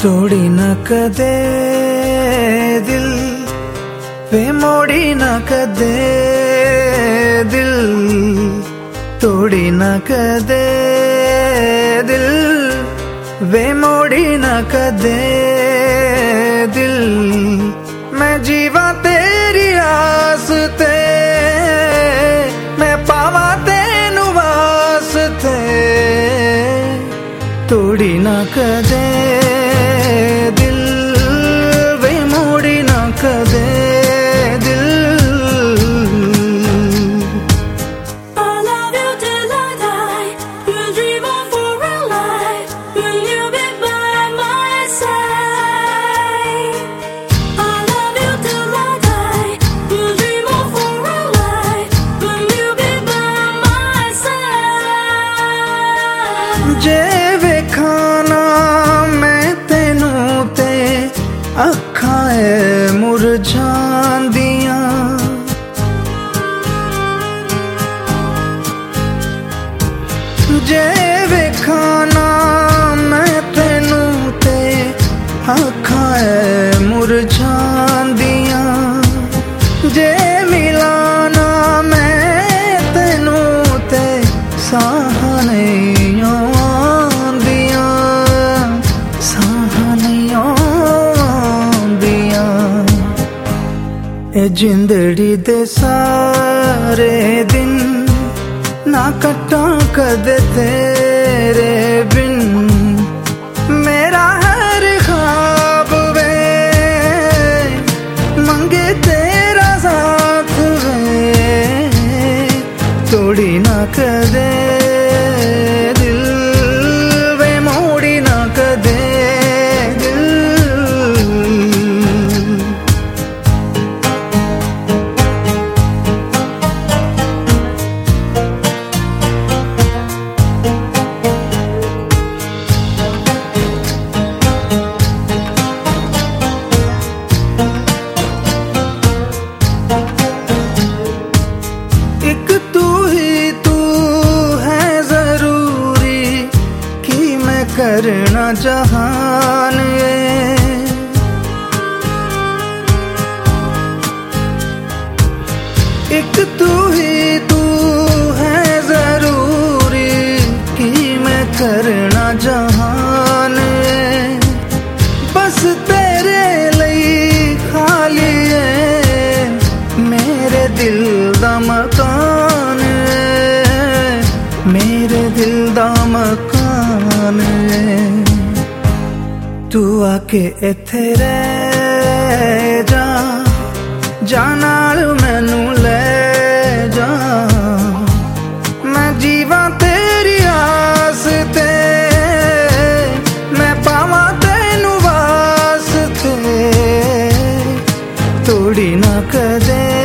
तोड़ी न कदे दिल वे मोड़ी न कदे दिल तोड़ी न कदे दिल वे मोड़ी न कदे दिल मैं जीवा तेरी आस ते मैं पावा तेनू वास्ते तोड़ी न कदे दिल वे मोड़ी न कदे दिल I love you till I die. We'll dream on for a life. Will you be by my side? I love you till I die. We'll dream on for a life. Will you be by my side? जे वेखाना मैं तेनू ते अखां मुरझांदियां जे वेखाना मैं तेनू ते अखां मुरझांदियां जे मिलाना मैं तेनू ते साह नहीं आंदियां साह नहीं आंदियां ए जिंदड़ी दे सारे दिन ना कट्टा कदे तेरे बिन मेरा हर ख्वाब वे मंगे तेरा साथ वे तोड़ी ना कदे दिल वे मोड़ी ना कदे दिल एक तू ही तू है जरूरी कि मैं करना जहान ये एक तू ही तू है जरूरी कि मैं करना जहान ये बस तेरे लिए खाली है मेरे दिल दा मकान मेरे दिल दा मकान तू आके इत्थे रह जा जा नाल मैनू ले जा मैं जीवा तेरी आस ते मैं पावा तेनू वास्ते तोड़ी ना कदे